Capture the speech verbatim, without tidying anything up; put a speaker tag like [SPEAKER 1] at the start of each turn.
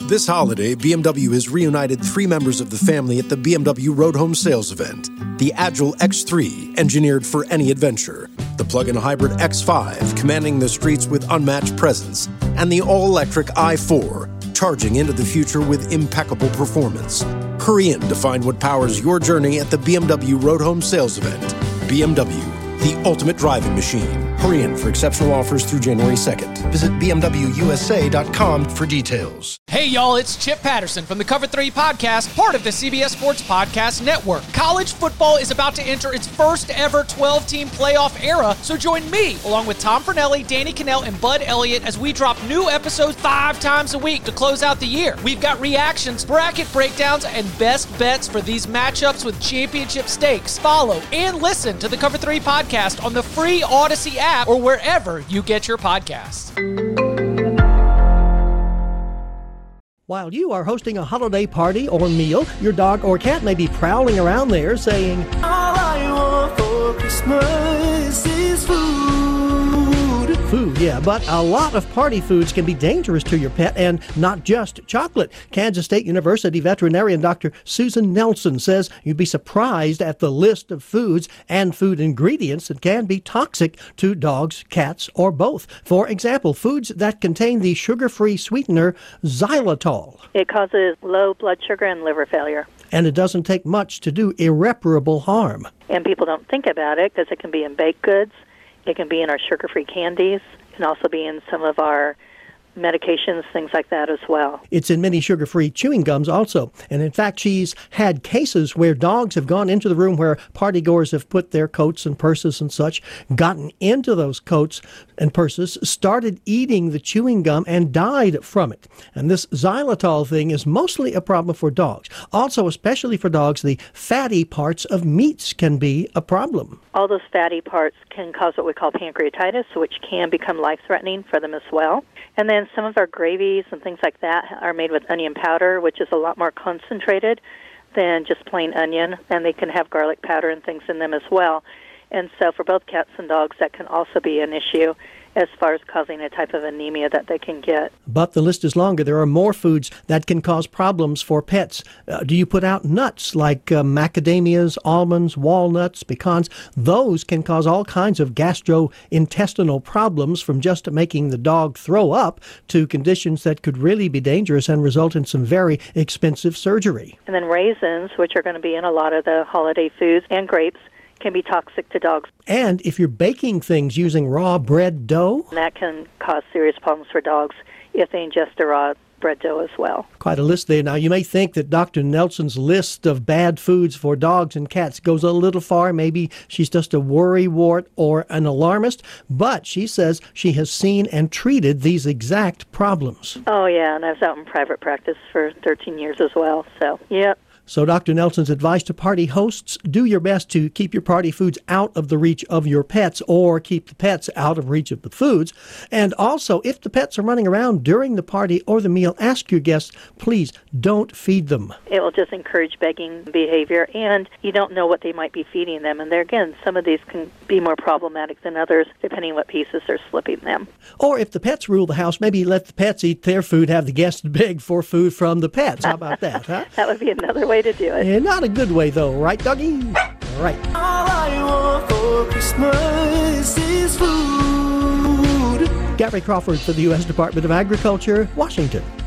[SPEAKER 1] This holiday, B M W has reunited three members of the family at the B M W Road Home Sales event. The Agile X three, engineered for any adventure. The plug-in hybrid X five, commanding the streets with unmatched presence. And the all-electric i four, charging into the future with impeccable performance. Hurry in to find what powers your journey at the B M W Road Home Sales event. B M W, the ultimate driving machine. Hurry in for exceptional offers through January second. Visit B M W U S A dot com for details.
[SPEAKER 2] Hey y'all, it's Chip Patterson from the Cover three Podcast, part of the C B S Sports Podcast Network. College football is about to enter its first ever twelve-team playoff era, so join me, along with Tom Fornelli, Danny Cannell, and Bud Elliott, as we drop new episodes five times a week to close out the year. We've got reactions, bracket breakdowns, and best bets for these matchups with championship stakes. Follow and listen to the Cover three Podcast on the free Odyssey app or wherever you get your podcasts.
[SPEAKER 3] While you are hosting a holiday party or meal, your dog or cat may be prowling around there saying, "All I want for Christmas is food." Food, yeah, but a lot of party foods can be dangerous to your pet, and not just chocolate. Kansas State University veterinarian Doctor Susan Nelson says you'd be surprised at the list of foods and food ingredients that can be toxic to dogs, cats, or both. For example, foods that contain the sugar-free sweetener xylitol.
[SPEAKER 4] It causes low blood sugar and liver failure.
[SPEAKER 3] And it doesn't take much to do irreparable harm.
[SPEAKER 4] And people don't think about it because it can be in baked goods, it can be in our sugar-free candies, it can also be in some of our medications, things like that as well.
[SPEAKER 3] It's in many sugar-free chewing gums also. And in fact, she's had cases where dogs have gone into the room where partygoers have put their coats and purses and such, gotten into those coats and purses, started eating the chewing gum and died from it. And this xylitol thing is mostly a problem for dogs. Also, especially for dogs, the fatty parts of meats can be a problem.
[SPEAKER 4] All those fatty parts can cause what we call pancreatitis, which can become life-threatening for them as well. And then some of our gravies and things like that are made with onion powder, which is a lot more concentrated than just plain onion, and they can have garlic powder and things in them as well. And so for both cats and dogs, that can also be an issue as far as causing a type of anemia that they can get.
[SPEAKER 3] But the list is longer. There are more foods that can cause problems for pets. Uh, do you put out nuts like uh, macadamias, almonds, walnuts, pecans? Those can cause all kinds of gastrointestinal problems, from just making the dog throw up to conditions that could really be dangerous and result in some very expensive surgery.
[SPEAKER 4] And then raisins, which are going to be in a lot of the holiday foods, and grapes, can be toxic to dogs.
[SPEAKER 3] And if you're baking things using raw bread dough,
[SPEAKER 4] that can cause serious problems for dogs if they ingest the raw bread dough as well.
[SPEAKER 3] Quite a list there. Now, you may think that Doctor Nelson's list of bad foods for dogs and cats goes a little far. Maybe she's just a worrywart or an alarmist, but she says she has seen and treated these exact problems.
[SPEAKER 4] Oh, yeah, and I was out in private practice for thirteen years as well, so, yep.
[SPEAKER 3] So Doctor Nelson's advice to party hosts: do your best to keep your party foods out of the reach of your pets, or keep the pets out of reach of the foods. And also, if the pets are running around during the party or the meal, ask your guests, please don't feed them.
[SPEAKER 4] It will just encourage begging behavior, and you don't know what they might be feeding them. And there again, some of these can be more problematic than others, depending on what pieces they're slipping them.
[SPEAKER 3] Or if the pets rule the house, maybe let the pets eat their food, have the guests beg for food from the pets. How about that, huh?
[SPEAKER 4] That would be another way to do it.
[SPEAKER 3] Yeah, not a good way, though, right, Dougie? All right. All I want for Christmas is food. Gary Crawford for the U S Department of Agriculture, Washington.